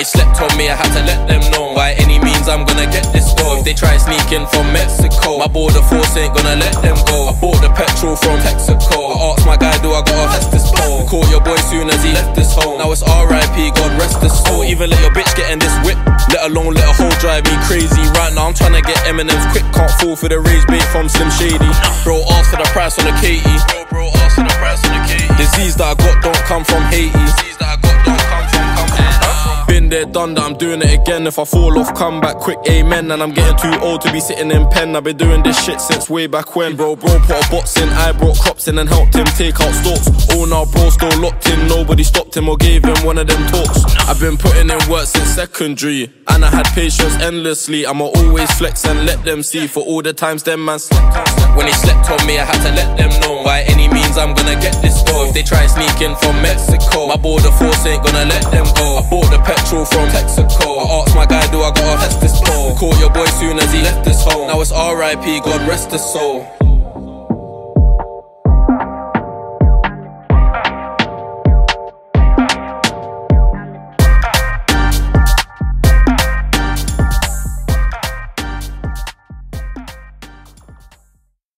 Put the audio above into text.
slept on me, I had to let them know. By any means, I'm gonna get this dough. If they try sneaking from Mexico, my border force ain't gonna let them go. I bought the petrol from Texaco. I asked my guy, do I gotta test this pole? Caught your boy soon as he left this home. Now it's R.I.P, God rest his soul. Even let your bitch get in this whip, let alone let a hoe drive me crazy. Right now I'm tryna get M&M's quick, can't fall for the rage bait from Slim Shady. Bro, ask for the price on the Katie. Bro, ask for the price on the Katie. Disease that I got don't come from Haiti. Disease that I got don't come from Been there, done that, I'm doing it again. If I fall off, come back quick, amen. And I'm getting too old to be sitting in pen. I've been doing this shit since way back when. Bro put a box in, I brought crops in and helped him take out stalks. Oh now bro still locked in, nobody stopped him or gave him one of them talks. I've been putting in work since secondary, and I had patience endlessly. I'ma always flex and let them see for all the times them man slept. When they slept on me, I had to let them know. By any means, I'm gonna get this dough. If they try sneaking from Mexico, my border force ain't gonna let them go. I bought the petrol from Texaco. I asked my guy, do I gotta test this pole? Caught your boy soon as he left this home. Now it's R.I.P, God rest his soul.